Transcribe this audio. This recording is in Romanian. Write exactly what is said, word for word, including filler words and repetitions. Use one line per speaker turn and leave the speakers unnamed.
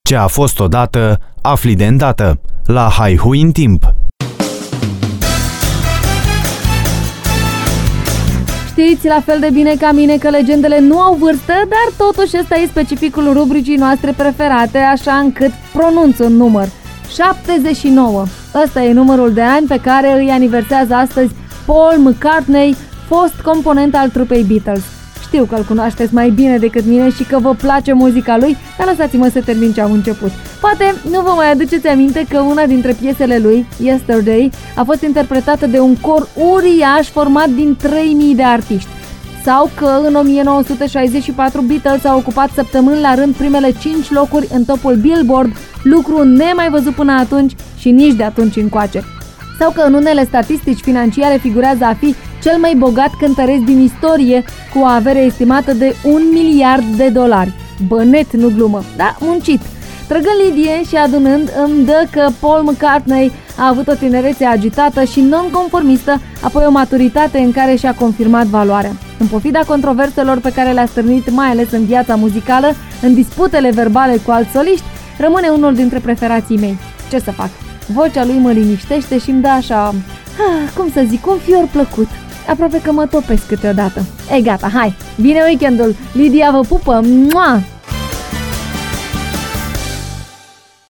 Ce a fost odată, afli de îndată. La Haihui în timp.
Știți la fel de bine ca mine că legendele nu au vârstă, dar totuși ăsta e specificul rubricii noastre preferate, așa încât pronunț un număr. șaptezeci și nouă. Ăsta e numărul de ani pe care îi aniversează astăzi Paul McCartney, fost component al trupei Beatles. Știu că îl cunoașteți mai bine decât mine și că vă place muzica lui, dar lăsați-mă să termin ce am început. Poate nu vă mai aduceți aminte că una dintre piesele lui, Yesterday, a fost interpretată de un cor uriaș format din trei mii de artiști. Sau că în o mie nouă sute șaizeci și patru Beatles au ocupat săptămâni la rând primele cinci locuri în topul Billboard, lucru nemai văzut până atunci și nici de atunci încoace. Sau că în unele statistici financiare figurează a fi cel mai bogat cântăreț din istorie, cu o avere estimată de un miliard de dolari. Bănet, nu glumă, dar muncit. Trăgând lidie și adunând, îmi dă că Paul McCartney a avut o tinerețe agitată și non-conformistă, apoi o maturitate în care și-a confirmat valoarea. În pofida controverselor pe care le-a stârnit, mai ales în viața muzicală, în disputele verbale cu alți soliști, rămâne unul dintre preferații mei. Ce să fac? Vocea lui mă liniștește și îmi dă așa, ah, cum să zic, un fior plăcut. Aproape că mă topesc câteodată. Ei, gata, hai! Vine weekendul! Lidia vă pupă! Mua!